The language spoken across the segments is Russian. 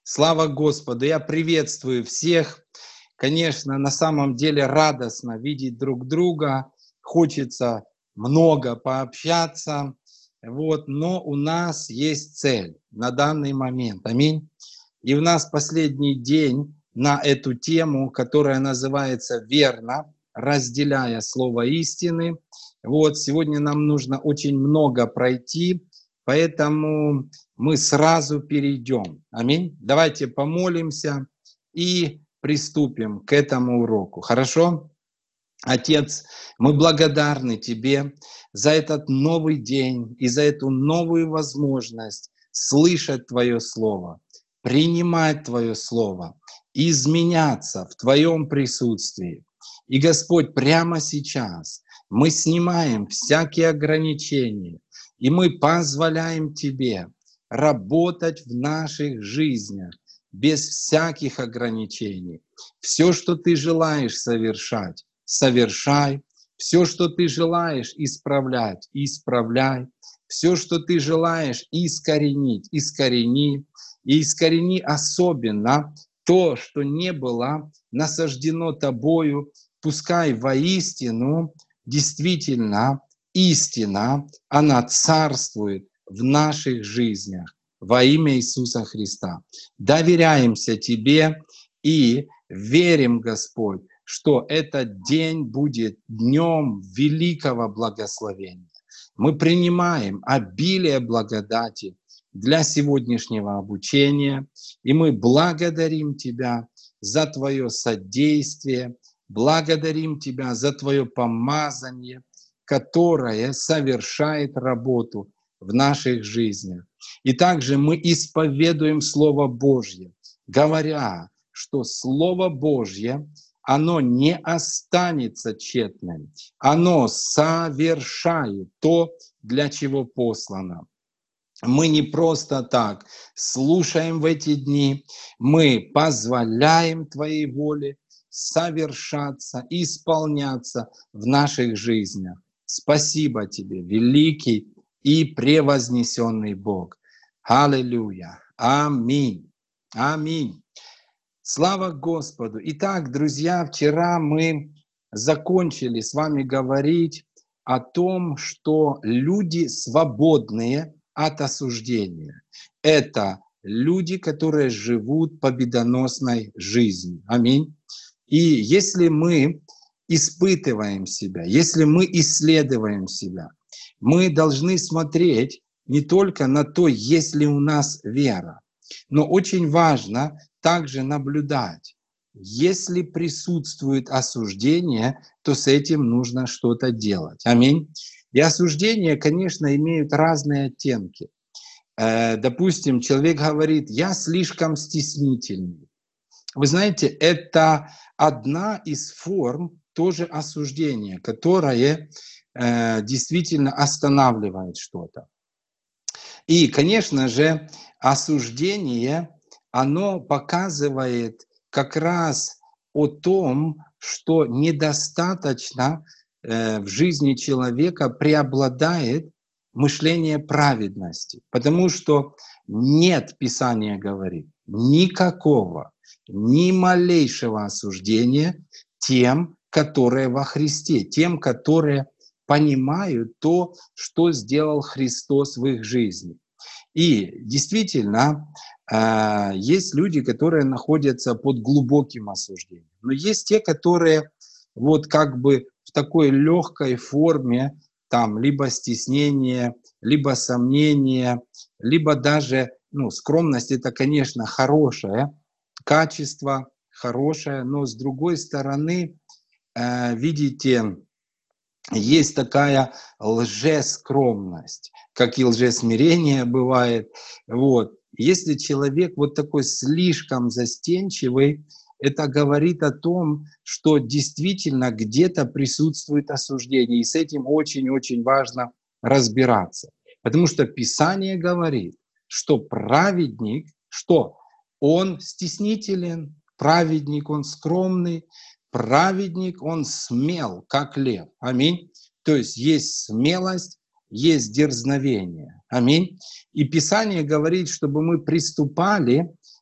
Слава Господу! Я приветствую всех. Конечно, на самом деле радостно видеть друг друга. Хочется много пообщаться. Но у нас есть цель на данный момент. Аминь. И у нас последний день на эту тему, которая называется «Верно, разделяя слово истины». Сегодня нам нужно очень много пройти, поэтому мы сразу перейдем. Аминь. Давайте помолимся и приступим к этому уроку. Хорошо? Отец, мы благодарны Тебе за этот новый день и за эту новую возможность слышать Твое Слово, принимать Твое Слово, изменяться в Твоем присутствии. И, Господь, прямо сейчас мы снимаем всякие ограничения, и мы позволяем Тебе работать в наших жизнях без всяких ограничений. Все, что Ты желаешь совершать, совершай. Все, что ты желаешь исправлять, исправляй. Все, что ты желаешь искоренить, искорени. И искорени особенно то, что не было насаждено тобою. Пускай воистину, действительно, истина, она царствует в наших жизнях во имя Иисуса Христа. Доверяемся Тебе и верим, Господь, что этот день будет днем великого благословения. Мы принимаем обилие благодати для сегодняшнего обучения, и мы благодарим Тебя за Твое содействие, благодарим Тебя за Твое помазание, которое совершает работу в наших жизнях. И также мы исповедуем Слово Божье, говоря, что Слово Божье, оно не останется тщетным, оно совершает то, для чего послано. Мы не просто так слушаем в эти дни, мы позволяем Твоей воле совершаться, исполняться в наших жизнях. Спасибо Тебе, великий и превознесенный Бог. Аллилуйя. Аминь. Аминь. Слава Господу! Итак, друзья, вчера мы закончили с вами говорить о том, что люди свободные от осуждения. Это люди, которые живут победоносной жизнью. Аминь. И если мы испытываем себя, если мы исследуем себя, мы должны смотреть не только на то, есть ли у нас вера, но очень важно также наблюдать. Если присутствует осуждение, то с этим нужно что-то делать. Аминь. И осуждения, конечно, имеют разные оттенки. Допустим, человек говорит: «Я слишком стеснительный». Вы знаете, это одна из форм тоже осуждения, которое действительно останавливает что-то. И, конечно же, осуждение, оно показывает как раз о том, что недостаточно в жизни человека преобладает мышление праведности. Потому что нет, Писание говорит, никакого, ни малейшего осуждения тем, которые во Христе, тем, которые понимают то, что сделал Христос в их жизни. И действительно, есть люди, которые находятся под глубоким осуждением. Но есть те, которые как бы в такой легкой форме, там, либо стеснение, либо сомнение, либо даже, скромность — это, конечно, хорошее качество, хорошее, но с другой стороны, видите, есть такая лжескромность, как и лжесмирение бывает. Если человек такой слишком застенчивый, это говорит о том, что действительно где-то присутствует осуждение. И с этим очень-очень важно разбираться. Потому что Писание говорит, что праведник, что он стеснителен, праведник, он скромный, праведник, он смел, как лев. Аминь. То есть смелость, есть дерзновение. Аминь. И Писание говорит, чтобы мы приступали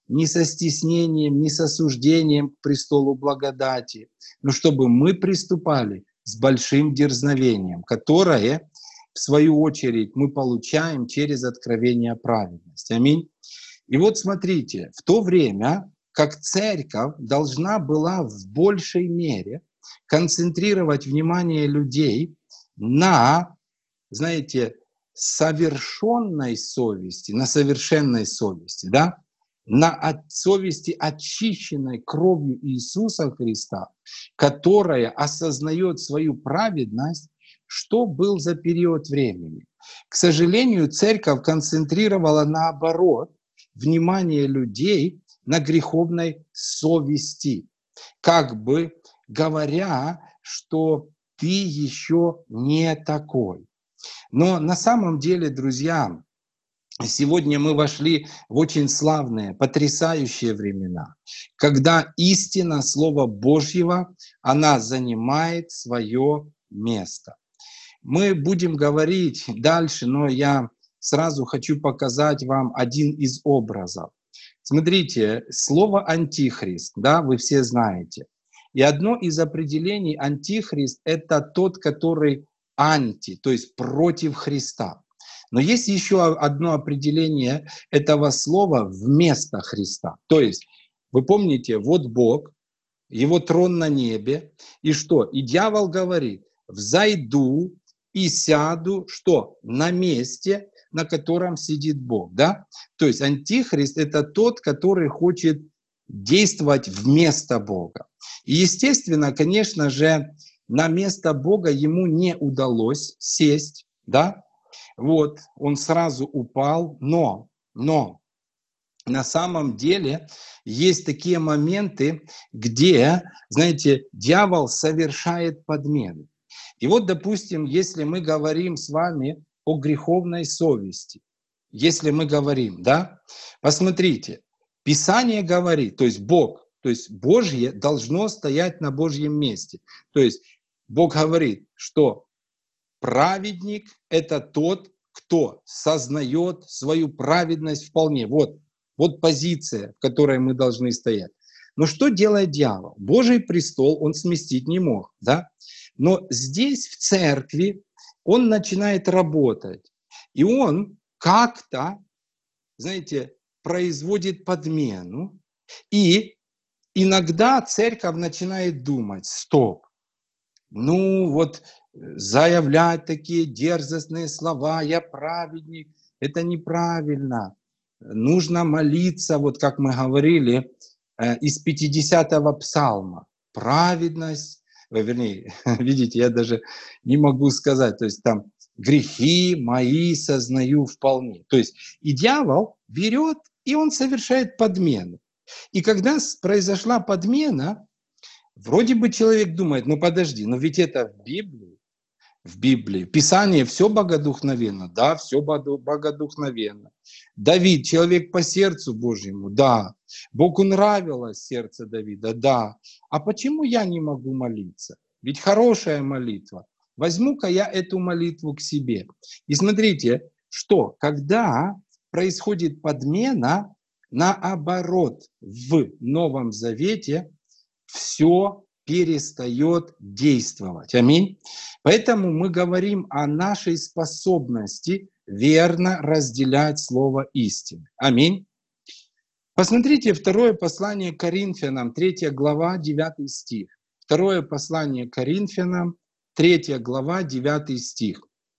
ни со стеснением, ни с осуждением к престолу благодати, но чтобы мы приступали с большим дерзновением, которое, в свою очередь, мы получаем через откровение праведности. Аминь. И вот смотрите, в то время, как церковь должна была в большей мере концентрировать внимание людей на, знаете, совершенной совести, на совершенной совести, да, на совести, очищенной кровью Иисуса Христа, которая осознает свою праведность, что был за период времени. К сожалению, церковь концентрировала наоборот внимание людей на греховной совести, как бы говоря, что ты еще не такой. Но на самом деле, друзья, сегодня мы вошли в очень славные, потрясающие времена, когда истина Слова Божьего, она занимает свое место. Мы будем говорить дальше, но я сразу хочу показать вам один из образов. Смотрите, слово «антихрист», да, вы все знаете. И одно из определений антихрист – это тот, который анти, то есть против Христа. Но есть еще одно определение этого слова вместо Христа. То есть, вы помните, вот Бог, его трон на небе, и что? И дьявол говорит: взойду и сяду, что? На месте, на котором сидит Бог, да? То есть антихрист – это тот, который хочет действовать вместо Бога. И, естественно, конечно же, на место Бога ему не удалось сесть, да? Вот, он сразу упал, но на самом деле есть такие моменты, где, знаете, дьявол совершает подмены. И вот, допустим, если мы говорим с вами о греховной совести, если мы говорим, да, посмотрите, Писание говорит, то есть Бог, то есть Божье должно стоять на Божьем месте. То есть Бог говорит, что праведник – это тот, кто сознает свою праведность вполне. Вот позиция, в которой мы должны стоять. Но что делает дьявол? Божий престол он сместить не мог, да? Но здесь, в церкви, он начинает работать. И он как-то, знаете, производит подмену. И иногда церковь начинает думать: стоп, ну вот заявлять такие дерзостные слова: я праведник, это неправильно. Нужно молиться, вот как мы говорили, из 50-го псалма. Праведность, вернее, видите, я даже не могу сказать, то есть там грехи мои сознаю вполне. То есть и дьявол берет, и он совершает подмену. И когда произошла подмена, вроде бы человек думает: ну подожди, но ведь это в Библии. В Библии, в Писании все богодухновенно, да, все богодухновенно. Давид, человек по сердцу Божьему, да. Богу нравилось сердце Давида, да. А почему я не могу молиться? Ведь хорошая молитва. Возьму-ка я эту молитву к себе. И смотрите, что когда происходит подмена, наоборот, в Новом Завете все перестает действовать. Аминь. Поэтому мы говорим о нашей способности верно разделять слово истины. Аминь. Посмотрите второе послание к Коринфянам, 3 глава, 9 стих. Второе послание к Коринфянам, 3 глава, 9 стих.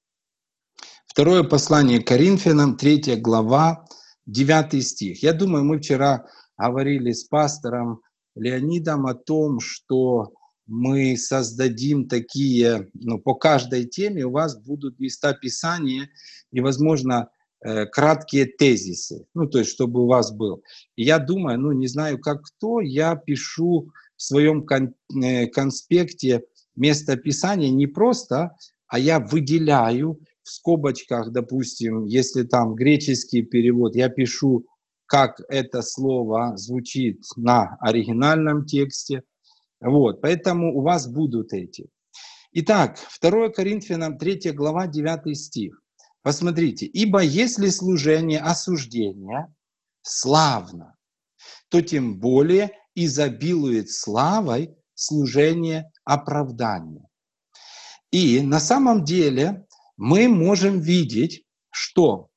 Второе послание к Коринфянам, 3 глава, 9 стих. Я думаю, мы вчера говорили с пастором Леонидом о том, что мы создадим такие, по каждой теме у вас будут места Писания и, возможно, краткие тезисы, то есть чтобы у вас был. И я думаю, не знаю как кто, я пишу в своем конспекте место Писания не просто, а я выделяю в скобочках, допустим, если там греческий перевод, я пишу, как это слово звучит на оригинальном тексте. Вот, поэтому у вас будут эти. Итак, 2 Коринфянам 3 глава 9 стих. Посмотрите. «Ибо если служение осуждения славно, то тем более изобилует славой служение оправдания. И на самом деле мы можем видеть, что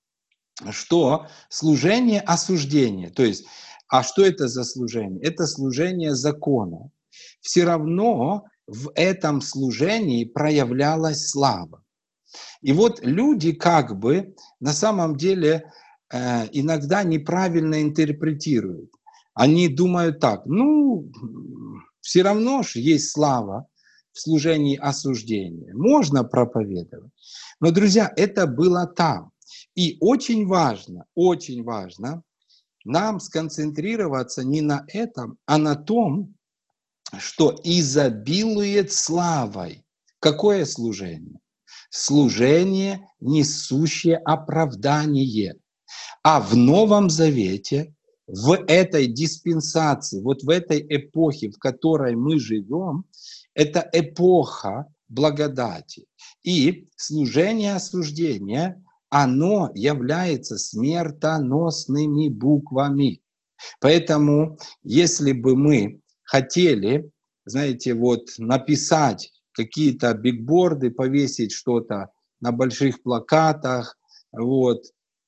служение осуждения, то есть, а что это за служение? Это служение закона. Все равно в этом служении проявлялась слава. И вот люди как бы на самом деле иногда неправильно интерпретируют. Они думают так, все равно же есть слава в служении осуждения. Можно проповедовать. Но, друзья, это было там. И очень важно нам сконцентрироваться не на этом, а на том, что изобилует славой. Какое служение? Служение, несущее оправдание. А в Новом Завете, в этой диспенсации, вот в этой эпохе, в которой мы живем, это эпоха благодати. И служение осуждения, оно является смертоносными буквами. Поэтому, если бы мы хотели, знаете, вот написать какие-то бигборды, повесить что-то на больших плакатах, вот,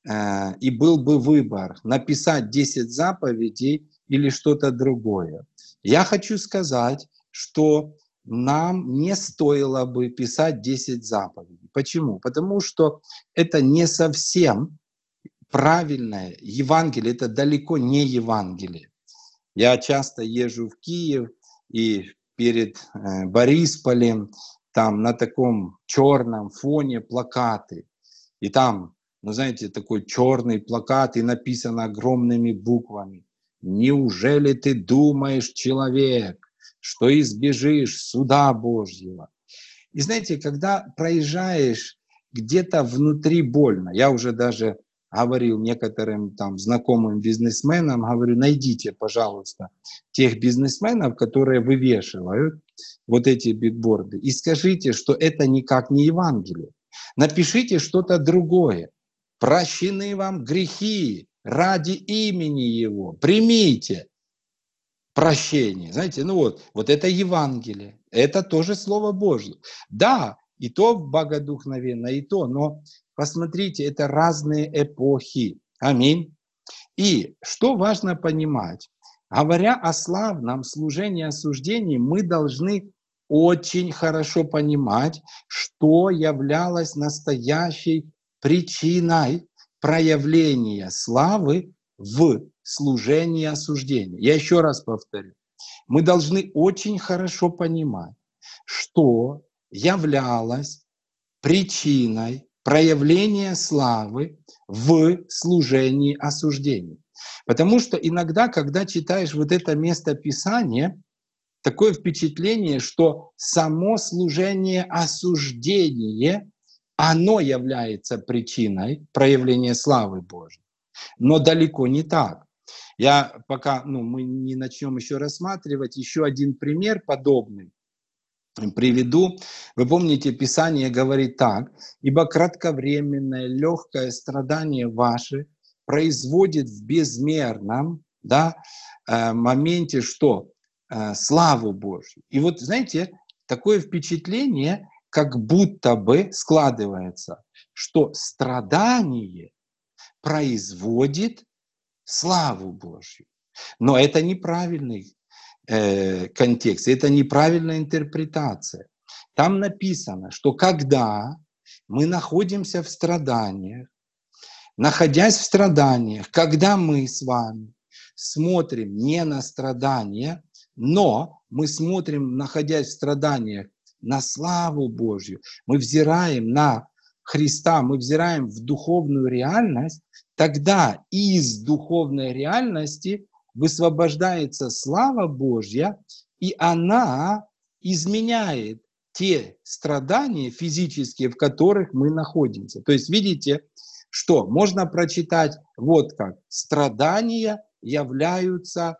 и был бы выбор, написать 10 заповедей или что-то другое. Я хочу сказать, что нам не стоило бы писать 10 заповедей. Почему? Потому что это не совсем правильное Евангелие, это далеко не Евангелие. Я часто езжу в Киев, и перед Борисполем там на таком черном фоне плакаты. И там, знаете, такой черный плакат, и написано огромными буквами: «Неужели ты думаешь, человек, что избежишь суда Божьего?» И знаете, когда проезжаешь, где-то внутри больно. Я уже даже говорил некоторым там знакомым бизнесменам, говорю, найдите, пожалуйста, тех бизнесменов, которые вывешивают вот эти бигборды, и скажите, что это никак не Евангелие. Напишите что-то другое. Прощены вам грехи ради имени Его. Примите прощение. Знаете, вот это Евангелие. Это тоже Слово Божье. Да, и то богодухновенно, и то, но посмотрите, это разные эпохи. Аминь. И что важно понимать? Говоря о славном служении осуждений, мы должны очень хорошо понимать, что являлось настоящей причиной проявления славы в служении осуждения. Я еще раз повторю. Мы должны очень хорошо понимать, что являлось причиной проявления славы в служении осуждения. Потому что иногда, когда читаешь вот это место Писания, такое впечатление, что само служение осуждения, оно является причиной проявления славы Божьей. Но далеко не так. Я пока мы не начнем еще рассматривать, еще один пример подобный приведу. Вы помните, Писание говорит так: «Ибо кратковременное легкое страдание ваше производит в безмерном моменте что? Славу Божью». И вот, знаете, такое впечатление, как будто бы складывается, что страдание производит славу Божью. Но это неправильный контекст, это неправильная интерпретация. Там написано, что когда мы находимся в страданиях, находясь в страданиях, когда мы с вами смотрим не на страдания, но мы смотрим, находясь в страданиях, на славу Божью, мы взираем на Христа, мы взираем в духовную реальность, тогда из духовной реальности высвобождается слава Божья, и она изменяет те страдания физические, в которых мы находимся. То есть, видите, что можно прочитать вот как: страдания являются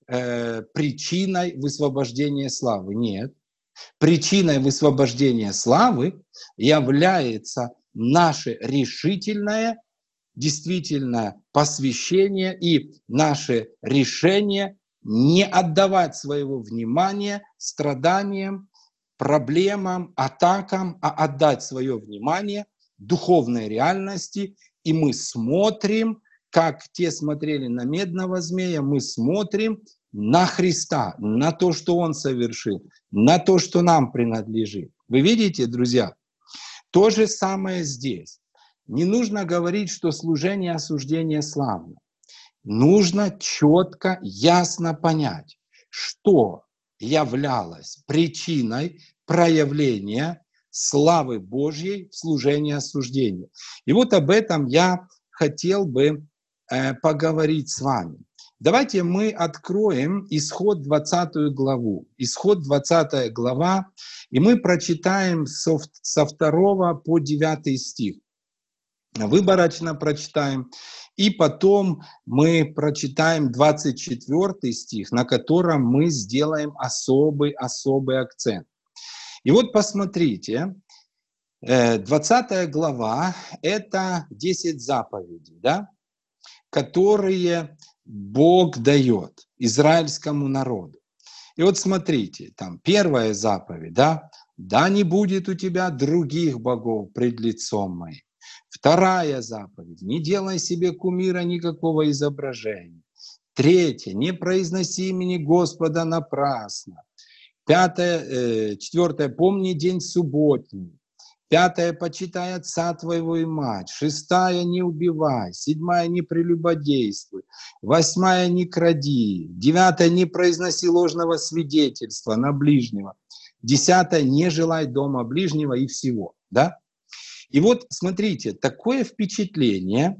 причиной высвобождения славы. Нет. Причиной высвобождения славы является наше решительное действительно посвящение и наше решение не отдавать своего внимания страданиям, проблемам, атакам, а отдать свое внимание духовной реальности. И мы смотрим, как те смотрели на медного змея, мы смотрим на Христа, на то, что Он совершил, на то, что нам принадлежит. Вы видите, друзья? То же самое здесь. Не нужно говорить, что служение осуждения славно. Нужно четко, ясно понять, что являлось причиной проявления славы Божьей в служении осуждения. И вот об этом я хотел бы поговорить с вами. Давайте мы откроем Исход 20 главу. Исход 20 глава, и мы прочитаем со 2 по 9 стих. Выборочно прочитаем. И потом мы прочитаем 24 стих, на котором мы сделаем особый акцент. И вот посмотрите, 20 глава – это 10 заповедей, да, которые Бог дает израильскому народу. И вот смотрите, там первая заповедь, да, «Да не будет у тебя других богов пред лицом моим». Вторая заповедь, не делай себе кумира никакого изображения. Третья, не произноси имени Господа напрасно. Четвертое, помни день субботний. Пятое, почитай отца твоего и мать. Шестая, не убивай. Седьмая, не прелюбодействуй. Восьмая, не кради. Девятая, не произноси ложного свидетельства на ближнего. Десятое, не желай дома ближнего и всего. Да? И вот смотрите, такое впечатление,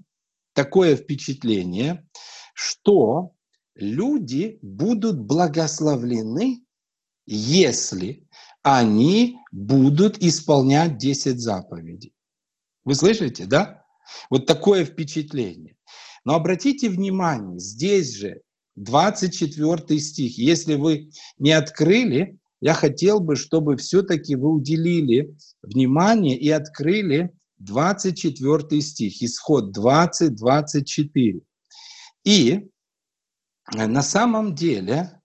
что люди будут благословлены, если они будут исполнять 10 заповедей. Вы слышите, да? Вот такое впечатление. Но обратите внимание, здесь же 24 стих. Если вы не открыли, я хотел бы, чтобы все-таки вы уделили внимание и открыли 24 стих, Исход 20, 24. И на самом деле,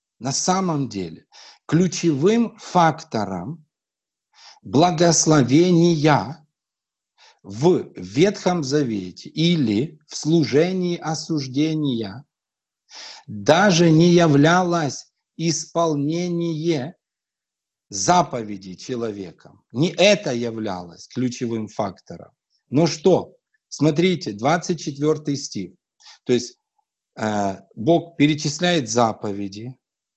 ключевым фактором благословения в Ветхом Завете или в служении осуждения даже не являлось исполнение заповедей человеком. Не это являлось ключевым фактором. Но что? Смотрите, 24 стих. То есть Бог перечисляет заповеди,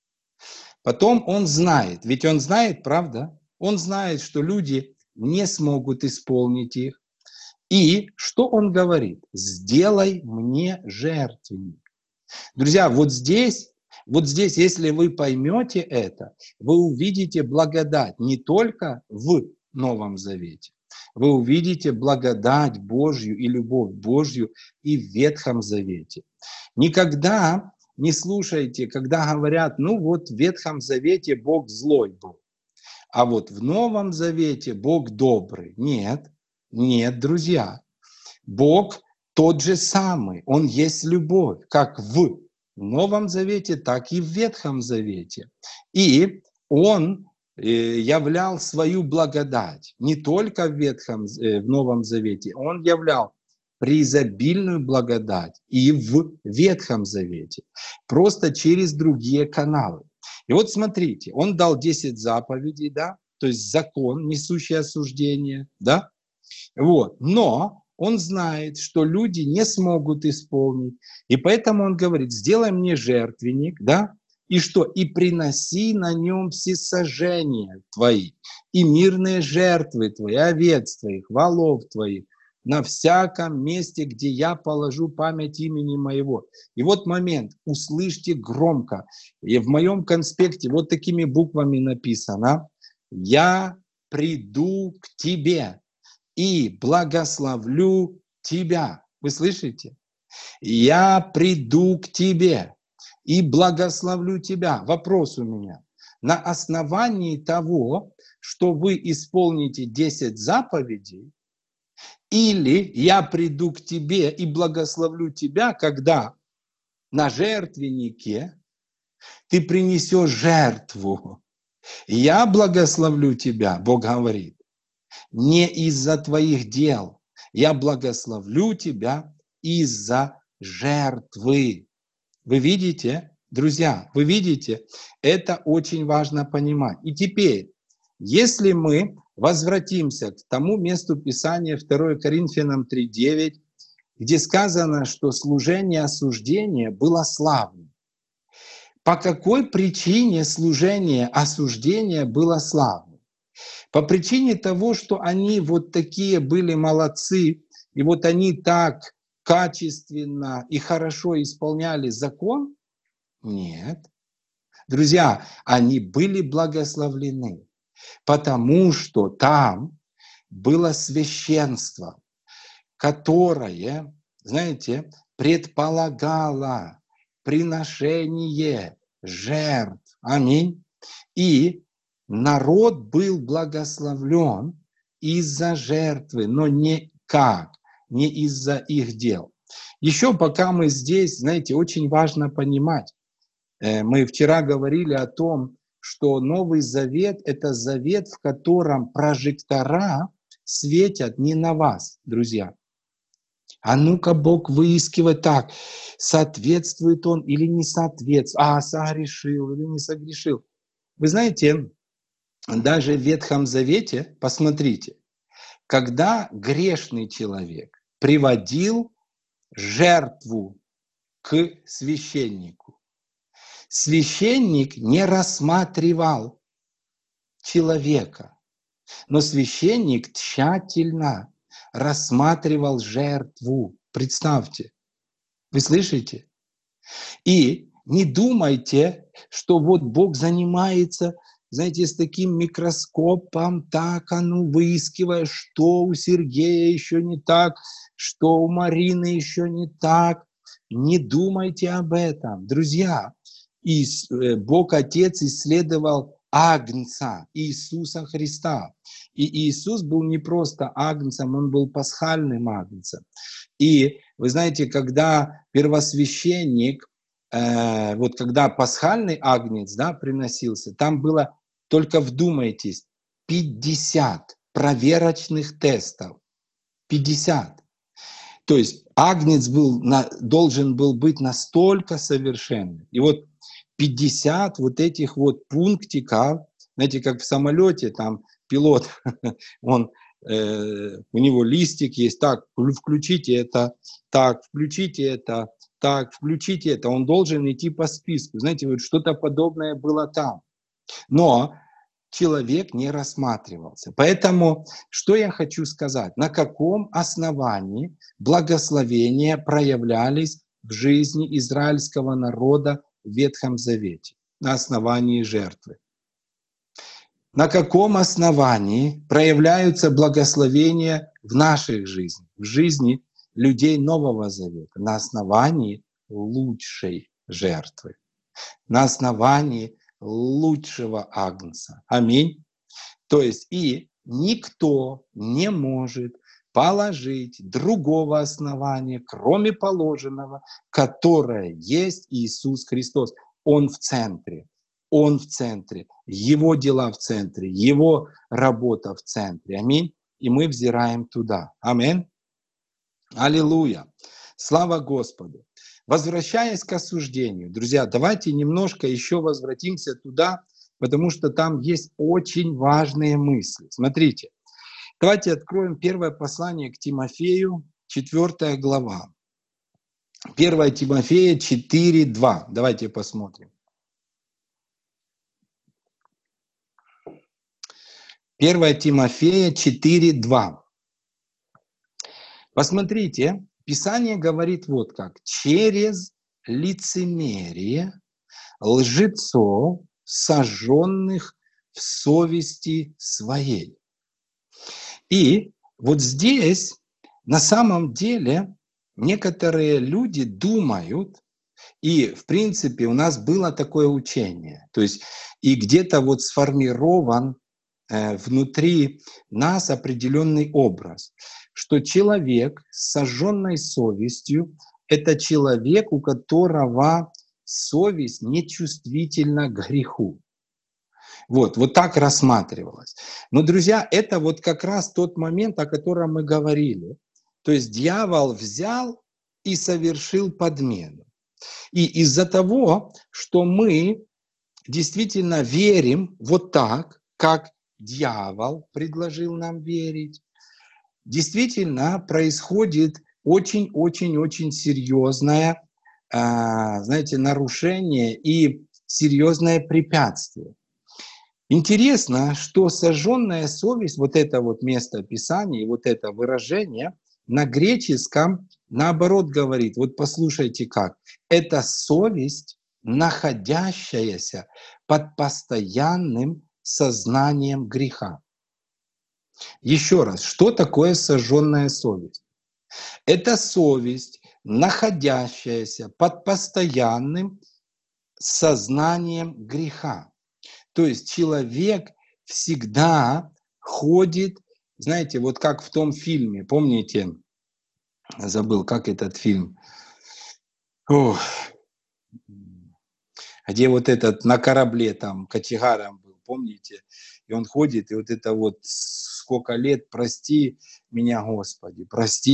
потом Он знает, ведь Он знает, правда? Он знает, что люди не смогут исполнить их. И что Он говорит? «Сделай мне жертвенник». Друзья, вот здесь, если вы поймете это, вы увидите благодать не только в Новом Завете, вы увидите благодать Божью и любовь Божью и в Ветхом Завете. Никогда не слушайте, когда говорят, ну вот в Ветхом Завете Бог злой был, а вот в Новом Завете Бог добрый. Нет, друзья, Бог тот же самый, Он есть любовь, как в Новом Завете, так и в Ветхом Завете. И Он являл свою благодать не только в Новом Завете, Он являл преизобильную благодать и в Ветхом Завете, просто через другие каналы. И вот смотрите, Он дал 10 заповедей, да, то есть закон, несущий осуждение, да, вот, но Он знает, что люди не смогут исполнить, и поэтому Он говорит, сделай мне жертвенник, да, и что? И приноси на нем всесожжения твои, и мирные жертвы твои, овец твоих, волов твоих, на всяком месте, где я положу память имени моего. И вот момент, услышьте громко, и в моем конспекте вот такими буквами написано, я приду к тебе и благословлю тебя. Вы слышите? Я приду к тебе и благословлю тебя. Вопрос у меня. На основании того, что вы исполните 10 заповедей, Или я приду к тебе и благословлю тебя, когда на жертвеннике ты принесешь жертву. Я благословлю тебя, Бог говорит, не из-за твоих дел. Я благословлю тебя из-за жертвы. Вы видите, друзья, вы видите, это очень важно понимать. И теперь, если мы возвратимся к тому месту Писания 2 Коринфянам 3:9, где сказано, что служение осуждения было славным. По какой причине служение осуждения было славным? По причине того, что они вот такие были молодцы, и вот они так качественно и хорошо исполняли закон? Нет. Друзья, они были благословлены, потому что там было священство, которое, знаете, предполагало приношение жертв. Аминь. И народ был благословлен из-за жертвы, но не из-за их дел. Еще пока мы здесь, знаете, очень важно понимать, мы вчера говорили о том, что Новый Завет – это завет, в котором прожектора светят не на вас, друзья. А ну-ка Бог выискивает так, соответствует он или не соответствует, согрешил или не согрешил. Вы знаете, даже в Ветхом Завете, посмотрите, когда грешный человек приводил жертву к священнику, священник не рассматривал человека, но священник тщательно рассматривал жертву. Представьте, вы слышите? И не думайте, что вот Бог занимается, знаете, с таким микроскопом, так, выискивая, что у Сергея еще не так, что у Марины еще не так. Не думайте об этом, друзья. И Бог Отец исследовал Агнца, Иисуса Христа. И Иисус был не просто Агнцем, Он был пасхальным Агнцем. И вы знаете, когда первосвященник, вот когда пасхальный Агнец, да, приносился, там было, только вдумайтесь, 50 проверочных тестов. 50. То есть Агнец должен был быть настолько совершенным. И вот 50 вот этих вот пунктиков, знаете, как в самолете, там пилот, у него листик есть, так, включите это, так, включите это, так, включите это. Он должен идти по списку. Знаете, вот что-то подобное было там. Но человек не рассматривался. Поэтому, что я хочу сказать? На каком основании благословения проявлялись в жизни израильского народа в Ветхом Завете? На основании жертвы. На каком основании проявляются благословения в наших жизнях, в жизни людей Нового Завета? На основании лучшей жертвы, на основании лучшего Агнца. Аминь. То есть и никто не может положить другого основания, кроме положенного, которое есть Иисус Христос. Он в центре. Он в центре. Его дела в центре. Его работа в центре. Аминь. И мы взираем туда. Аминь. Аллилуйя. Слава Господу. Возвращаясь к осуждению, друзья, давайте немножко еще возвратимся туда, потому что там есть очень важные мысли. Смотрите, давайте откроем первое послание к Тимофею, 4 глава. 1 Тимофея 4:2. Давайте посмотрим. 1 Тимофея 4:2. Посмотрите, Писание говорит вот как. Через лицемерие лжецов, сожженных в совести своей. И вот здесь на самом деле некоторые люди думают, и в принципе у нас было такое учение, то есть и где-то вот сформирован внутри нас определенный образ, что человек с сожженной совестью – это человек, у которого совесть нечувствительна к греху. Вот так рассматривалось. Но, друзья, это вот как раз тот момент, о котором мы говорили. То есть дьявол взял и совершил подмену. И из-за того, что мы действительно верим вот так, как дьявол предложил нам верить, действительно происходит очень-очень-очень серьезное, знаете, нарушение и серьезное препятствие. Интересно, что сожженная совесть, вот это вот место Писания, вот это выражение на греческом наоборот говорит, вот послушайте как, это совесть, находящаяся под постоянным сознанием греха. Еще раз, что такое сожженная совесть? Это совесть, находящаяся под постоянным сознанием греха. То есть человек всегда ходит, знаете, вот как в том фильме, помните, забыл, как этот фильм, где вот этот на корабле там кочегаром был, помните, и он ходит, и вот это вот сколько лет, прости меня, Господи,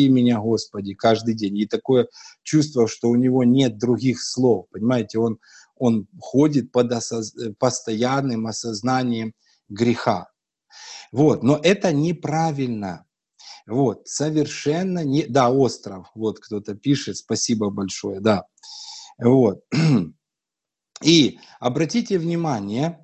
каждый день. И такое чувство, что у него нет других слов, понимаете, он ходит под постоянным осознанием греха. Вот, но это неправильно. Вот, совершенно не... Да, остров, вот кто-то пишет, спасибо большое, да. Вот. И обратите внимание,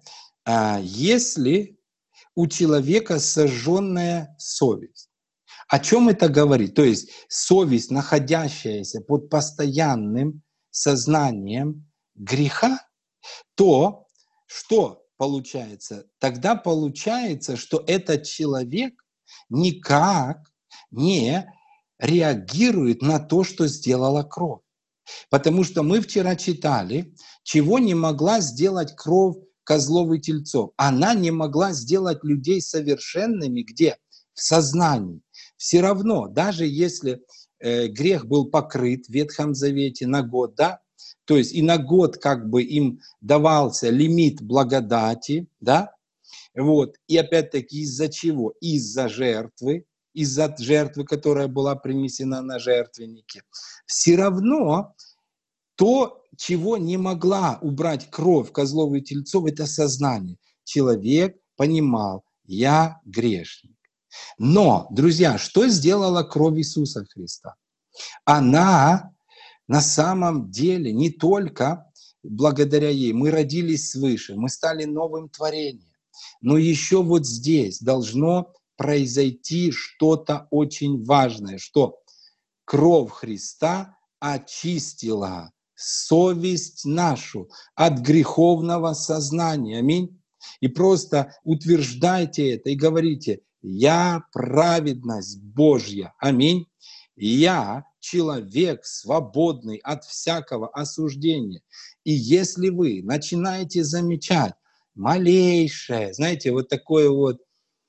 если у человека сожженная совесть, о чем это говорит? То есть совесть, находящаяся под постоянным сознанием греха, то что получается? Тогда получается, что этот человек никак не реагирует на то, что сделала кровь. Потому что мы вчера читали, чего не могла сделать кровь козлов и тельцов. Она не могла сделать людей совершенными где? В сознании. Все равно, даже если грех был покрыт в Ветхом Завете на год, да, то есть и на год как бы им давался лимит благодати, да, вот, и опять-таки из-за чего? Из-за жертвы, которая была принесена на жертвеннике. Все равно то, чего не могла убрать кровь козлов и тельцов, это сознание. Человек понимал, я грешник. Но, друзья, что сделала кровь Иисуса Христа? Она на самом деле не только благодаря ей мы родились свыше, мы стали новым творением, но еще вот здесь должно произойти что-то очень важное, что кровь Христа очистила совесть нашу от греховного сознания. Аминь. И просто утверждайте это и говорите: я праведность Божья. Аминь. Я человек, свободный от всякого осуждения. И если вы начинаете замечать малейшее, знаете, вот такое вот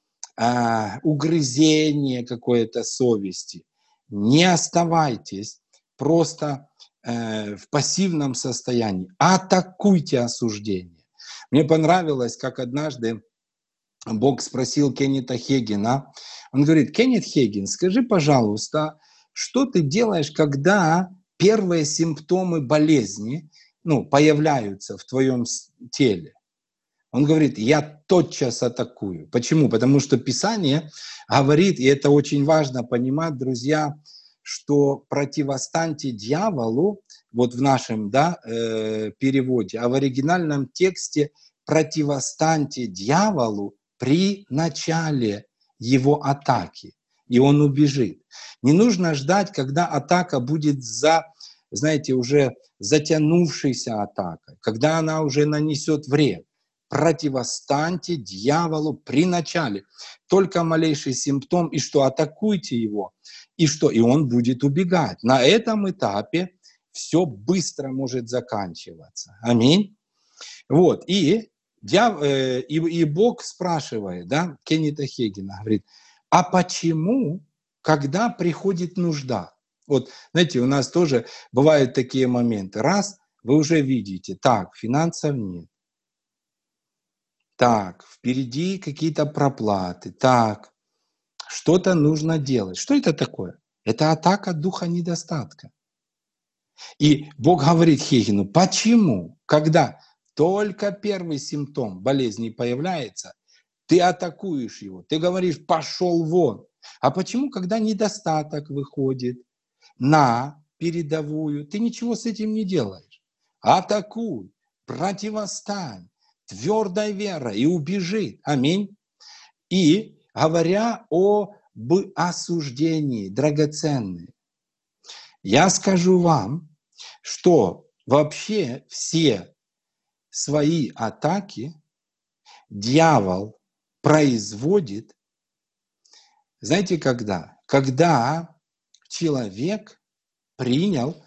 угрызение какой-то совести, не оставайтесь просто в пассивном состоянии, атакуйте осуждение. Мне понравилось, как однажды Бог спросил Кеннета Хейгена, он говорит: Кеннет Хейген, скажи, пожалуйста, что ты делаешь, когда первые симптомы болезни появляются в твоем теле? Он говорит: я тотчас атакую. Почему? Потому что Писание говорит, и это очень важно понимать, друзья, что противостаньте дьяволу, вот в нашем переводе, а в оригинальном тексте противостаньте дьяволу при начале его атаки, и он убежит. Не нужно ждать, когда атака будет знаете, уже затянувшейся атакой, когда она уже нанесет вред. Противостаньте дьяволу при начале. Только малейший симптом, и что? Атакуйте его. И что? И он будет убегать. На этом этапе все быстро может заканчиваться. Аминь. Вот. И Бог спрашивает, Кеннета Хейгена, говорит: а почему когда приходит нужда. Вот, знаете, у нас тоже бывают такие моменты. Раз, вы уже видите, так, финансов нет. Так, впереди какие-то проплаты. Так, что-то нужно делать. Что это такое? Это атака духа недостатка. И Бог говорит Хейгену, почему, когда только первый симптом болезни появляется, ты атакуешь его, ты говоришь, пошел вон. А почему, когда недостаток выходит на передовую, ты ничего с этим не делаешь? Атакуй, противостань, твердая вера и убежит. Аминь. И говоря об осуждении, драгоценные, я скажу вам, что вообще все свои атаки дьявол производит, знаете, когда? Когда человек принял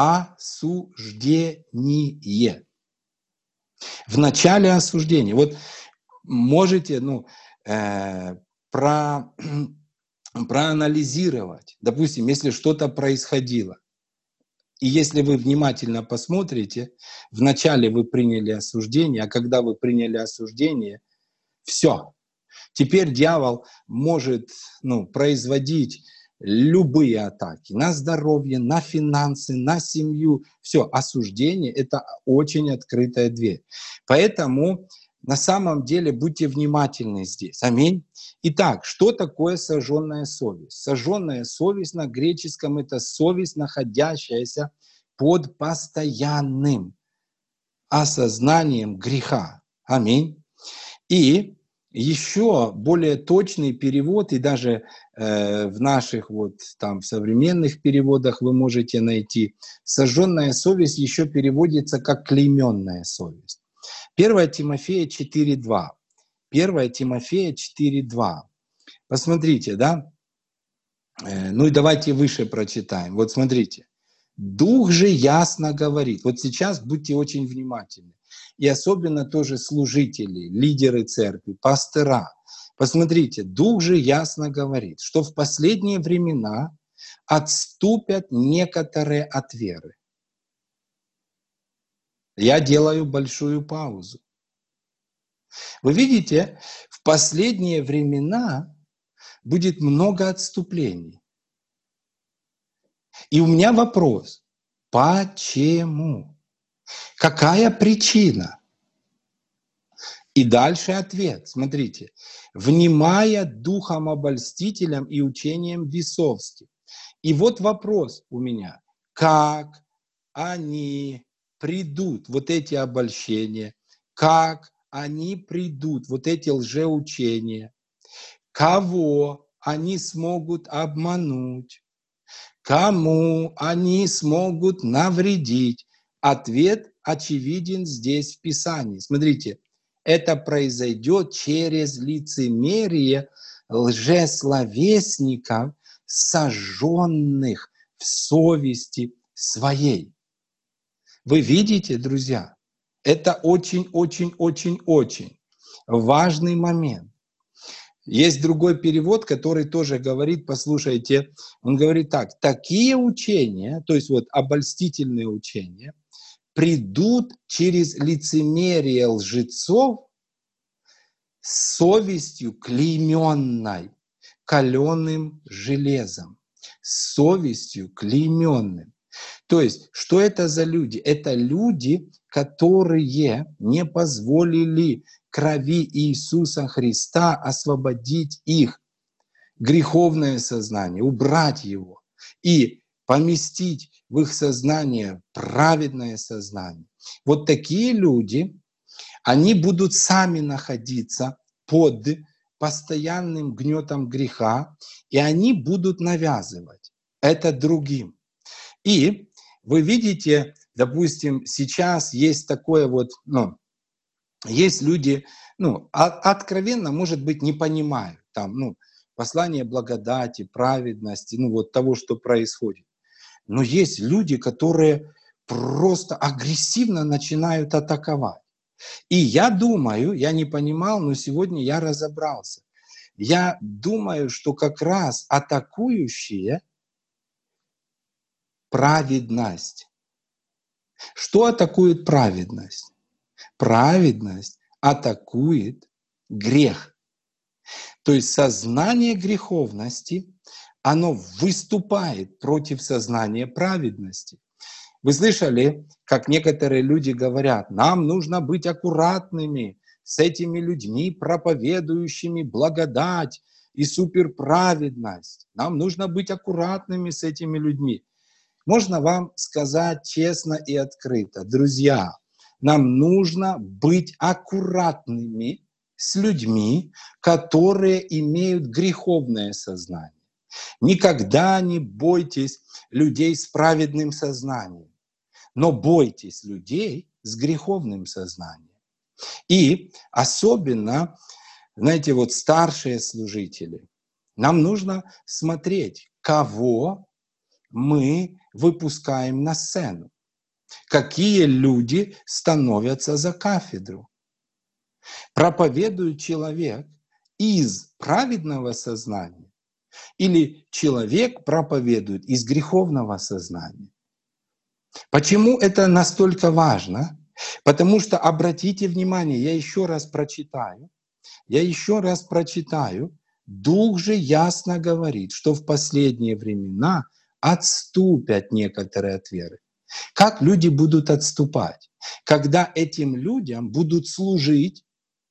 осуждение. В начале осуждения. Вот можете проанализировать, допустим, если что-то происходило, и если вы внимательно посмотрите, вначале вы приняли осуждение, а когда вы приняли осуждение, все. Теперь дьявол может производить любые атаки на здоровье, на финансы, на семью. Все, осуждение – это очень открытая дверь. Поэтому на самом деле будьте внимательны здесь. Аминь. Итак, что такое сожженная совесть? Сожженная совесть на греческом – это совесть, находящаяся под постоянным осознанием греха. Аминь. И еще более точный перевод, и даже в наших в современных переводах вы можете найти, сожженная совесть еще переводится как клейменная совесть. 1 Тимофея 4:2. 1 Тимофея 4:2. Посмотрите, да? Ну и давайте выше прочитаем. Вот смотрите. Дух же ясно говорит. Вот сейчас будьте очень внимательны. И особенно тоже служители, лидеры церкви, пастыра. Посмотрите, Дух же ясно говорит, что в последние времена отступят некоторые от веры. Я делаю большую паузу. Вы видите, в последние времена будет много отступлений. И у меня вопрос, почему? Какая причина? И дальше ответ, смотрите. Внимая духом обольстителям и учением бесовским. И вот вопрос у меня. Как они придут, вот эти обольщения? Как они придут, вот эти лжеучения? Кого они смогут обмануть? Кому они смогут навредить? Ответ очевиден здесь в Писании. Смотрите, это произойдет через лицемерие лжесловесников, сожженных в совести своей. Вы видите, друзья, это очень-очень-очень-очень важный момент. Есть другой перевод, который тоже говорит, послушайте, он говорит так, такие учения, то есть вот обольстительные учения, придут через лицемерие лжецов с совестью клейменной, каленым железом, с совестью клейменным. То есть, что это за люди? Это люди, которые не позволили крови Иисуса Христа освободить их греховное сознание, убрать его и поместить в их сознание праведное сознание. Вот такие люди, они будут сами находиться под постоянным гнетом греха, и они будут навязывать это другим. И вы видите, допустим, сейчас есть такое есть люди, откровенно, может быть, не понимают послание благодати, праведности, того, что происходит. Но есть люди, которые просто агрессивно начинают атаковать. И я думаю, я не понимал, но сегодня я разобрался. я думаю, что как раз атакующие праведность. Что атакует праведность? Праведность атакует грех. То есть сознание греховности, оно выступает против сознания праведности. Вы слышали, как некоторые люди говорят, нам нужно быть аккуратными с этими людьми, проповедующими благодать и суперправедность. Нам нужно быть аккуратными с этими людьми. Можно вам сказать честно и открыто, друзья, нам нужно быть аккуратными с людьми, которые имеют греховное сознание. Никогда не бойтесь людей с праведным сознанием, но бойтесь людей с греховным сознанием. И особенно, знаете, вот старшие служители, нам нужно смотреть, кого мы выпускаем на сцену, какие люди становятся за кафедру. Проповедует человек из праведного сознания или человек проповедует из греховного сознания. Почему это настолько важно? Потому что, обратите внимание, я еще раз прочитаю, Дух же ясно говорит, что в последние времена отступят некоторые от веры. Как люди будут отступать? Когда этим людям будут служить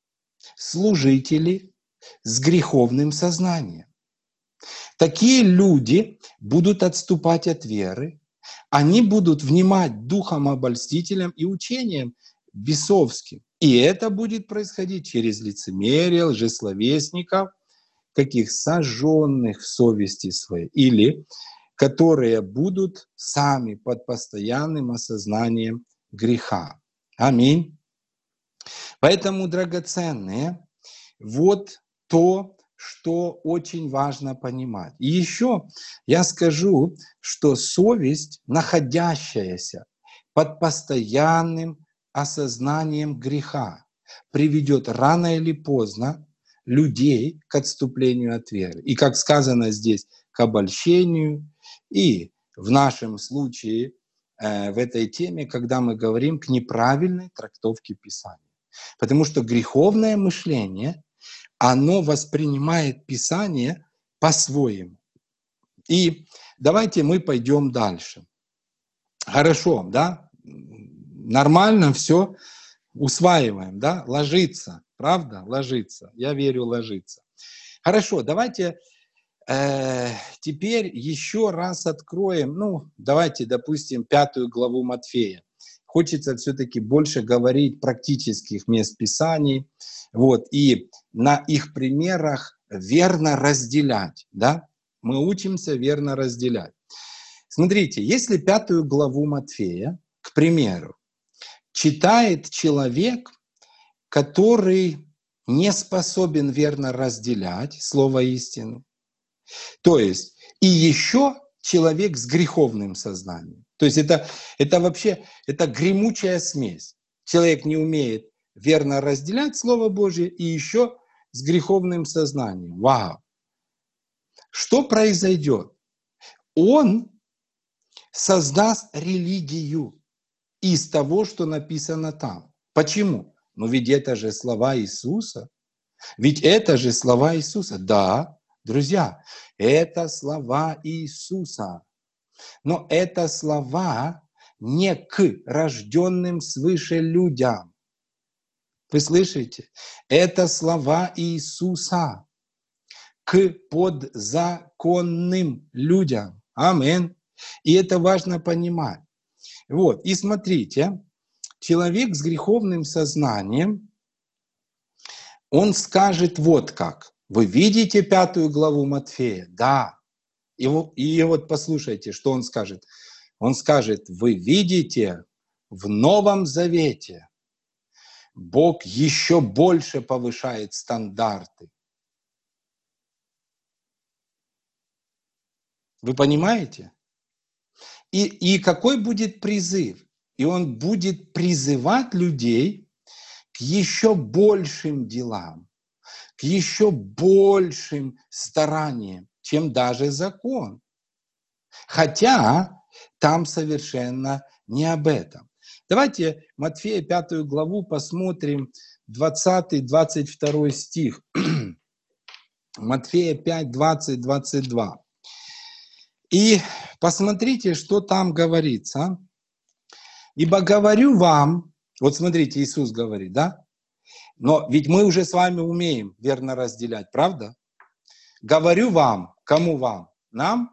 служители с греховным сознанием. Такие люди будут отступать от веры, они будут внимать духом обольстителям и учениям бесовским. И это будет происходить через лицемерие, лжесловесников, каких сожженных в совести своей, или которые будут сами под постоянным осознанием греха. Аминь. Поэтому, драгоценные, вот то, что очень важно понимать. И еще я скажу, что совесть, находящаяся под постоянным осознанием греха, приведет рано или поздно людей к отступлению от веры. И, как сказано здесь, к обольщению, и в нашем случае, в этой теме, когда мы говорим к неправильной трактовке Писания. Потому что греховное мышление, оно воспринимает Писание по-своему. И давайте мы пойдем дальше. Хорошо, да? Нормально все усваиваем, да? Ложится, правда? Ложится. Я верю, ложится. Хорошо, давайте теперь еще раз откроем, давайте, допустим, 5 главу Матфея. Хочется все-таки больше говорить практических мест Писаний, вот, и на их примерах верно разделять, да? Мы учимся верно разделять. Смотрите, если 5 главу Матфея, к примеру, читает человек, который не способен верно разделять слово истины, то есть и еще человек с греховным сознанием. То есть это вообще, это гремучая смесь. Человек не умеет верно разделять Слово Божье и еще с греховным сознанием. Вау! Что произойдет? Он создаст религию из того, что написано там. Почему? Ну ведь это же слова Иисуса. Да, друзья, это слова Иисуса. Но это слова не к рожденным свыше людям. Вы слышите? Это слова Иисуса к подзаконным людям. Аминь. И это важно понимать. Вот, и смотрите, человек с греховным сознанием, он скажет вот как. Вы видите 5 главу Матфея? Да. И вот послушайте, что он скажет. Он скажет, вы видите, в Новом Завете Бог еще больше повышает стандарты. Вы понимаете? И какой будет призыв? И он будет призывать людей к еще большим делам, к к еще большим стараниям, чем даже закон. Хотя там совершенно не об этом. Давайте Матфея 5 главу посмотрим, 20-22 стих. Матфея 5, 20, 22. И посмотрите, что там говорится. «Ибо говорю вам», вот смотрите, Иисус говорит, да? Но ведь мы уже с вами умеем верно разделять, правда? «Говорю вам», кому вам? Нам?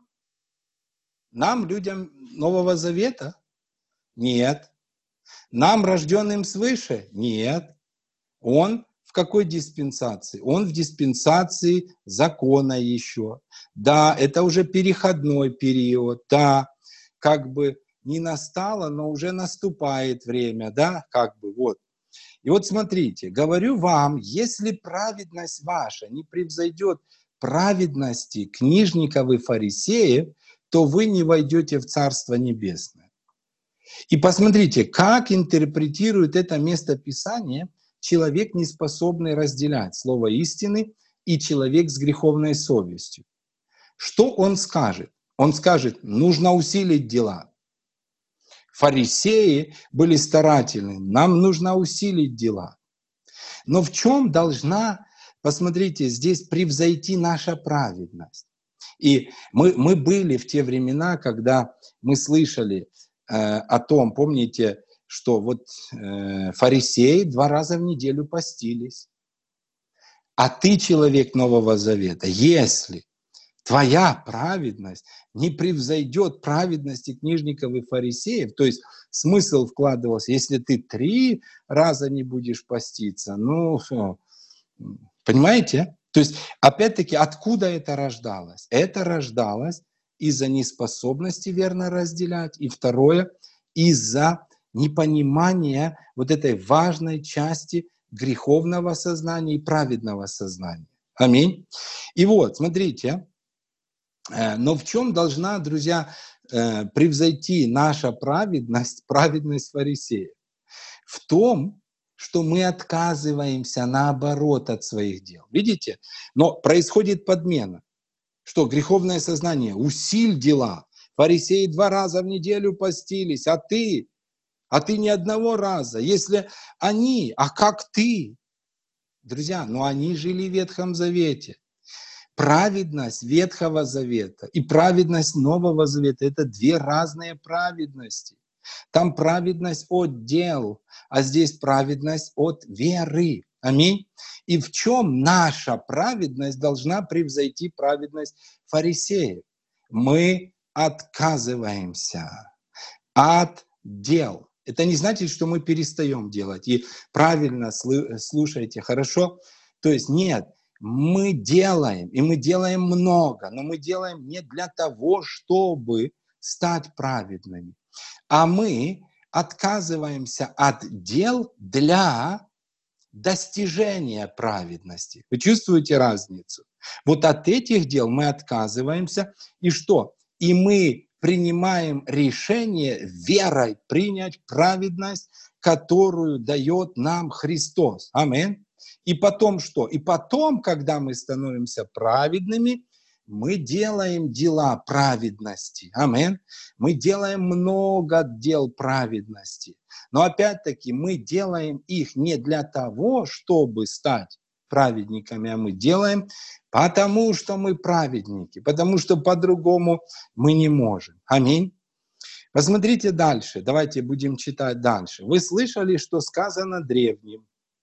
Нам, людям Нового Завета? Нет. Нам, рожденным свыше? Нет. Он в какой диспенсации? Он в диспенсации закона еще. Да, это уже переходной период. Да, как бы не настало, но уже наступает время. Да, как бы вот. И вот смотрите, говорю вам, если праведность ваша не превзойдет праведности книжников и фарисеев, то вы не войдете в Царство Небесное. И посмотрите, как интерпретирует это место Писания человек, не способный разделять слово истины, и человек с греховной совестью. Что он скажет? Он скажет, нужно усилить дела. Фарисеи были старательны, нам нужно усилить дела. Но в чем должна, посмотрите, здесь превзойти наша праведность? И мы были в те времена, когда мы слышали о том, помните, что вот фарисеи 2 раза в неделю постились. А ты, человек Нового Завета, если твоя праведность не превзойдет праведности книжников и фарисеев, то есть смысл вкладывался, если ты 3 раза не будешь поститься, ну, понимаете? То есть, опять-таки, откуда это рождалось? Это рождалось из-за неспособности верно разделять, и второе, из-за непонимания вот этой важной части греховного сознания и праведного сознания. Аминь. И вот, смотрите, но в чем должна, друзья, превзойти наша праведность, праведность фарисеев? В том, что мы отказываемся наоборот от своих дел. Видите? Но происходит подмена. Что греховное сознание, усиль дела. Фарисеи 2 раза в неделю постились, а ты ни одного раза. Если они, а как ты? Друзья, но они жили в Ветхом Завете. Праведность Ветхого Завета и праведность Нового Завета – это 2 разные праведности. Там праведность от дел, а здесь праведность от веры. Аминь. И в чем наша праведность должна превзойти праведность фарисеев? Мы отказываемся от дел. Это не значит, что мы перестаем делать. И правильно слушайте, хорошо? То есть нет, мы делаем, и мы делаем много, но мы делаем не для того, чтобы стать праведными, а мы отказываемся от дел для достижения праведности. Вы чувствуете разницу? Вот от этих дел мы отказываемся, и что? И мы принимаем решение верой принять праведность, которую дает нам Христос. Аминь. И потом что? И потом, когда мы становимся праведными, мы делаем дела праведности. Аминь. Мы делаем много дел праведности. Но опять-таки мы делаем их не для того, чтобы стать праведниками, а мы делаем, потому что мы праведники, потому что по-другому мы не можем. Аминь. Посмотрите дальше, давайте будем читать дальше. Вы слышали, что сказано древним: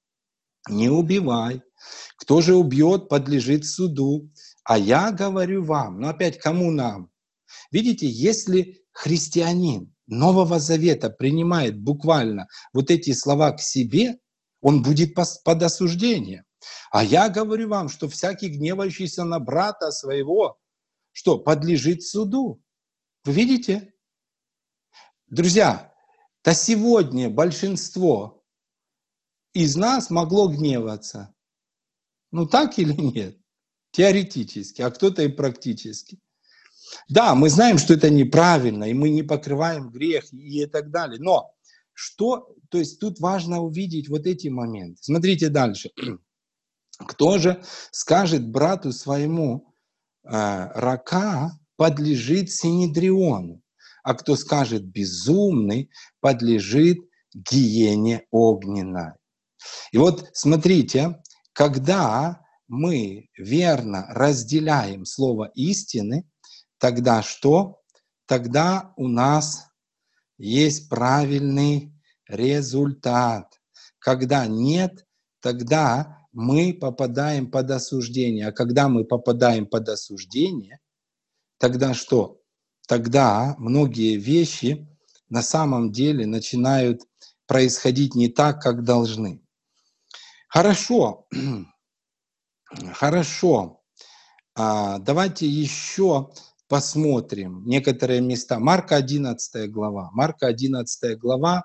не убивай, кто же убьет, подлежит суду. А я говорю вам, но опять кому нам? Видите, если христианин Нового Завета принимает буквально вот эти слова к себе, он будет под осуждением. А я говорю вам, что всякий гневающийся на брата своего, что подлежит суду. Вы видите? Друзья, то сегодня большинство из нас могло гневаться. Ну так или нет? Теоретически, а кто-то и практически. Да, мы знаем, что это неправильно, и мы не покрываем грех и так далее. Но что, то есть тут важно увидеть вот эти моменты. Смотрите дальше. Кто же скажет брату своему рака, подлежит синедриону, а кто скажет безумный, подлежит гиене огненной. И вот смотрите, когда мы верно разделяем слово истины, тогда что? Тогда у нас есть правильный результат. Когда нет, тогда мы попадаем под осуждение. А когда мы попадаем под осуждение, тогда что? Тогда многие вещи на самом деле начинают происходить не так, как должны. Хорошо, хорошо. Давайте еще посмотрим некоторые места. Марка 11 глава. Марка 11 глава,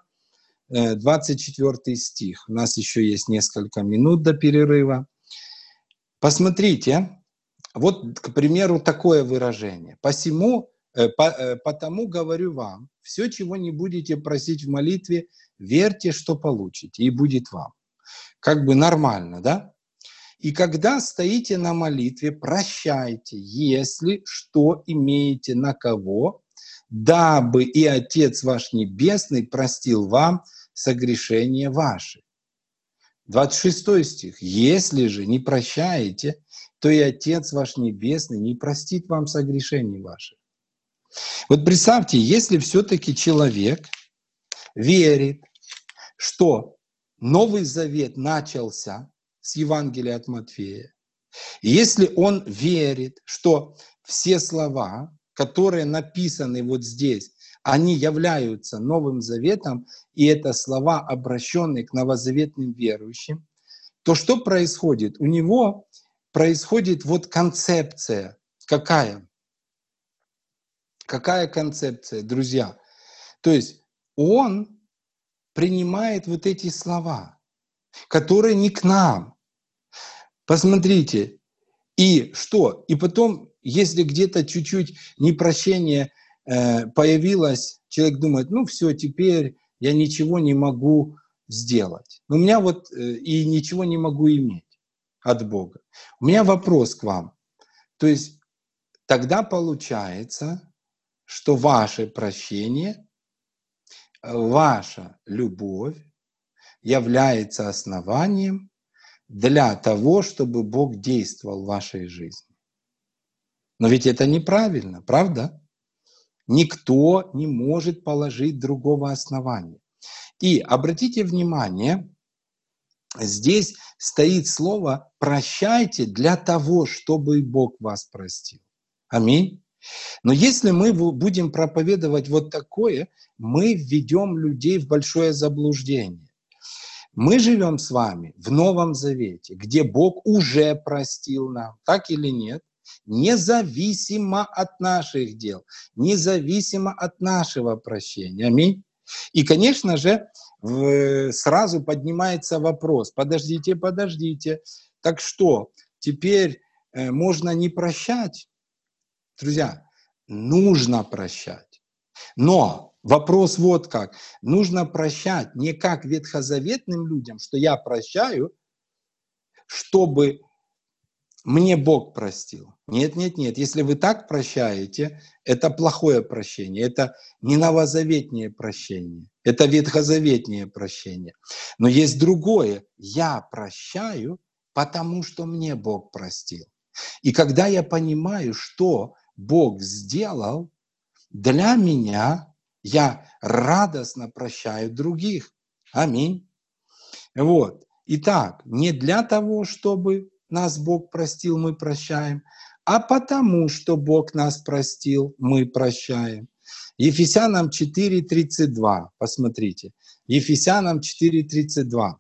24 стих. У нас еще есть несколько минут до перерыва. Посмотрите, вот, к примеру, такое выражение. Потому говорю вам, все, чего не будете просить в молитве, верьте, что получите, и будет вам. Как бы нормально, да? И когда стоите на молитве, прощайте, если что имеете на кого, дабы и Отец ваш Небесный простил вам согрешения ваши. 26 стих. Если же не прощаете, то и Отец ваш Небесный не простит вам согрешений ваших. Вот представьте, если все-таки человек верит, что Новый Завет начался с Евангелия от Матфея, и если он верит, что все слова, которые написаны вот здесь, они являются Новым Заветом, и это слова, обращенные к новозаветным верующим, то что происходит? У него происходит вот концепция. Какая? Какая концепция, друзья? То есть он принимает вот эти слова, которые не к нам. Посмотрите, и что? И потом, если где-то чуть-чуть непрощение появилось, человек думает, ну все, теперь я ничего не могу сделать. У меня вот и ничего не могу иметь от Бога. У меня вопрос к вам. То есть тогда получается, что ваше прощение, ваша любовь является основанием для того, чтобы Бог действовал в вашей жизни. Но ведь это неправильно, правда? Никто не может положить другого основания. И обратите внимание, здесь стоит слово «прощайте для того, чтобы Бог вас простил». Аминь. Но если мы будем проповедовать вот такое, мы введем людей в большое заблуждение. Мы живем с вами в Новом Завете, где Бог уже простил нам, так или нет? Независимо от наших дел, независимо от нашего прощения. Аминь. И, конечно же, сразу поднимается вопрос, подождите, так что, теперь можно не прощать? Друзья, нужно прощать. Но вопрос вот как. Нужно прощать не как ветхозаветным людям, что я прощаю, чтобы мне Бог простил. Нет. Если вы так прощаете, это плохое прощение. Это не новозаветнее прощение. Это ветхозаветнее прощение. Но есть другое. Я прощаю, потому что мне Бог простил. И когда я понимаю, что Бог сделал для меня, я радостно прощаю других. Аминь. Вот. Итак, не для того, чтобы нас Бог простил, мы прощаем, а потому, что Бог нас простил, мы прощаем. Ефесянам 4:32, посмотрите. Ефесянам 4:32.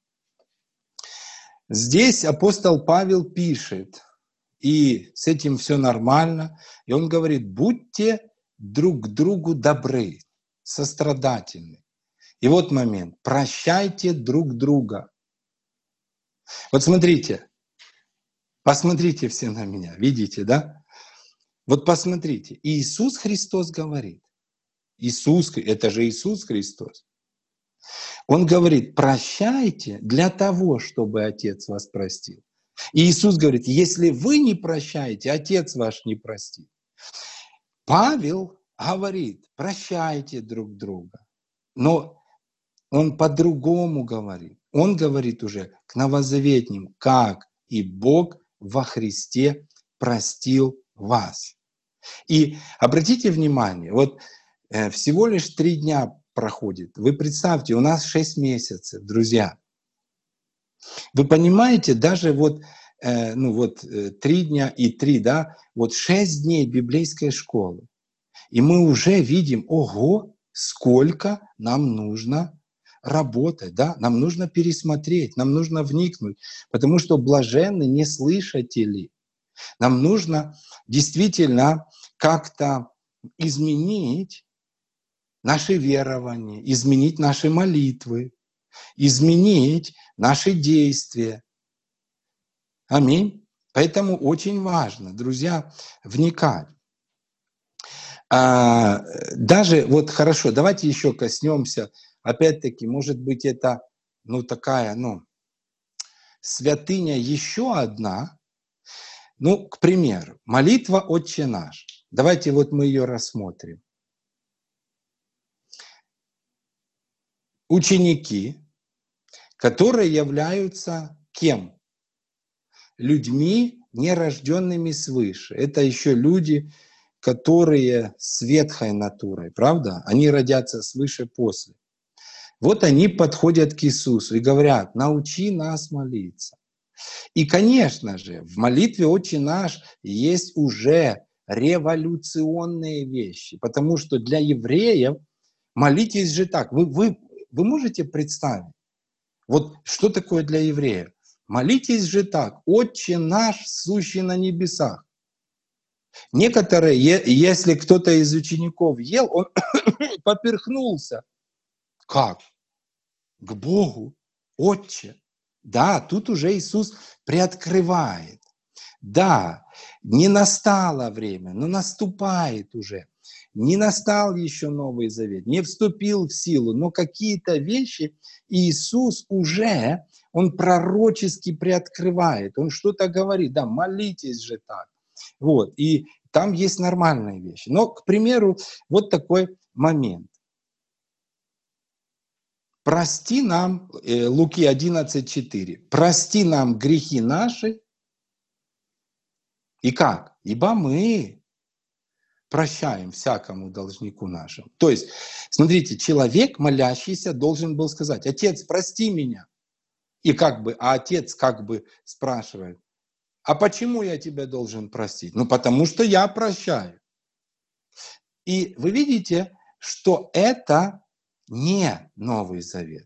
Здесь апостол Павел пишет, и с этим все нормально, и он говорит, будьте друг к другу добры, сострадательны. И вот момент, прощайте друг друга. Вот смотрите, посмотрите все на меня, видите, да? Вот посмотрите, Иисус Христос говорит, это же Иисус Христос, Он говорит, прощайте для того, чтобы Отец вас простил. И Иисус говорит, если вы не прощаете, Отец ваш не простит. Павел говорит, прощайте друг друга. Но он по-другому говорит. Он говорит уже к новозаветним, как и Бог во Христе простил вас. И обратите внимание, вот всего лишь 3 дня проходит. Вы представьте, у нас 6 месяцев, друзья. Вы понимаете, даже вот, 3 дня и 3, да, вот 6 дней библейской школы. И мы уже видим, ого, сколько нам нужно работать, да, нам нужно пересмотреть, нам нужно вникнуть, потому что блаженны неслышатели. Нам нужно действительно как-то изменить наши верования, изменить наши молитвы, изменить наши действия. Аминь. Поэтому очень важно, друзья, вникать. Даже вот хорошо, давайте еще коснемся, опять-таки, может быть, это такая, святыня еще одна. К примеру, молитва «Отче наш». Давайте вот мы ее рассмотрим. Ученики, которые являются кем? Людьми, нерожденными свыше. Это еще люди, которые с ветхой натурой, правда? Они родятся свыше после. Вот они подходят к Иисусу и говорят, научи нас молиться. И, конечно же, в молитве «Отче наш» есть уже революционные вещи, потому что для евреев молитесь же так. Вы можете представить, вот что такое для евреев? Молитесь же так, «Отче наш, сущий на небесах». Некоторые, если кто-то из учеников ел, он поперхнулся. Как? К Богу, Отче. Да, тут уже Иисус приоткрывает. Да, не настало время, но наступает уже. Не настал еще Новый Завет, не вступил в силу, но какие-то вещи Иисус уже, Он пророчески приоткрывает, Он что-то говорит, да, молитесь же так. Вот, и там есть нормальные вещи. Но, к примеру, вот такой момент. Прости нам, Луки 11:4, прости нам грехи наши. И как? Ибо мы прощаем всякому должнику нашему. То есть, смотрите, человек, молящийся, должен был сказать, Отец, прости меня. И Отец спрашивает, а почему я тебя должен простить? Потому что я прощаю. И вы видите, что это не Новый Завет.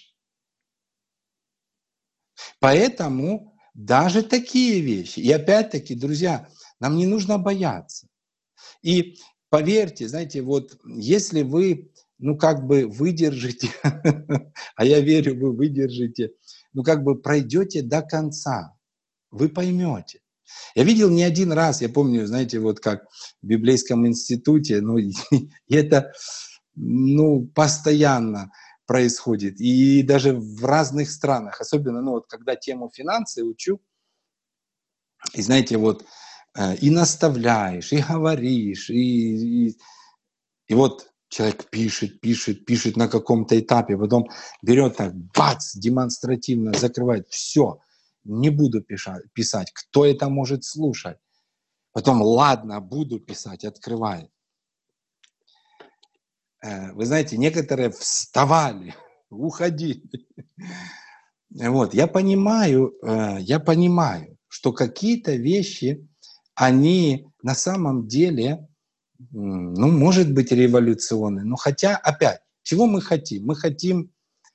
Поэтому даже такие вещи. И опять-таки, друзья, нам не нужно бояться. И поверьте, знаете, вот если вы, выдержите, а я верю, вы выдержите, пройдете до конца, вы поймете. Я видел не один раз, я помню, знаете, вот как в библейском институте, это, постоянно происходит. И даже в разных странах, особенно, когда тему финансы учу, и знаете, и наставляешь, и говоришь, и вот человек пишет на каком-то этапе, потом берет так, бац, демонстративно закрывает, все, не буду писать, кто это может слушать? Потом, ладно, буду писать, открывает. Вы знаете, некоторые вставали, уходили. Вот, я понимаю, что какие-то вещи, они на самом деле, может быть, революционные. Но хотя, опять, чего мы хотим? Мы хотим,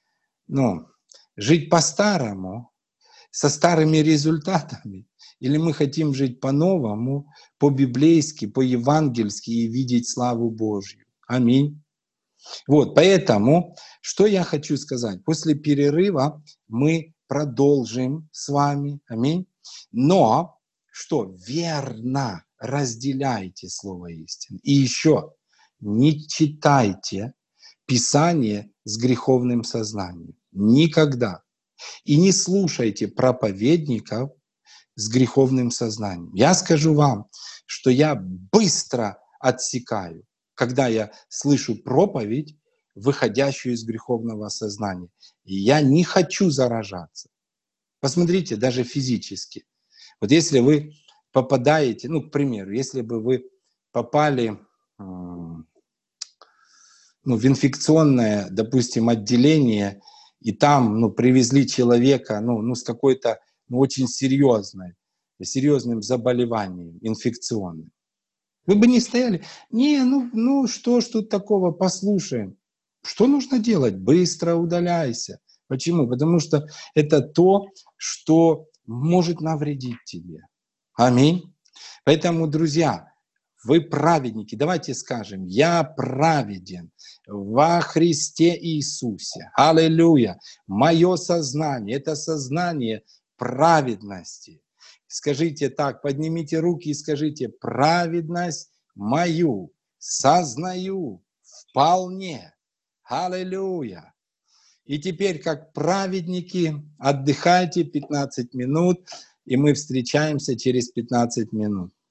жить по-старому, со старыми результатами, или мы хотим жить по-новому, по-библейски, по-евангельски и видеть славу Божью. Аминь. Вот, поэтому, что я хочу сказать? После перерыва мы продолжим с вами. Аминь. Но, что верно разделяйте слово истины. И еще, не читайте Писание с греховным сознанием. Никогда. И не слушайте проповедников, с греховным сознанием. Я скажу вам, что я быстро отсекаю, когда я слышу проповедь, выходящую из греховного сознания. И я не хочу заражаться. Посмотрите, даже физически. Вот если вы попадаете, ну, к примеру, если бы вы попали в инфекционное, допустим, отделение, и там привезли человека с какой-то очень серьезным заболеванием инфекционным. Вы бы не стояли, что ж тут такого, послушаем. Что нужно делать? Быстро удаляйся. Почему? Потому что это то, что может навредить тебе. Аминь. Поэтому, друзья, вы праведники. Давайте скажем, я праведен во Христе Иисусе. Аллилуйя. Мое сознание, это сознание праведности. Скажите так, поднимите руки и скажите, праведность мою сознаю вполне. Аллилуйя. И теперь, как праведники, отдыхайте 15 минут, и мы встречаемся через 15 минут.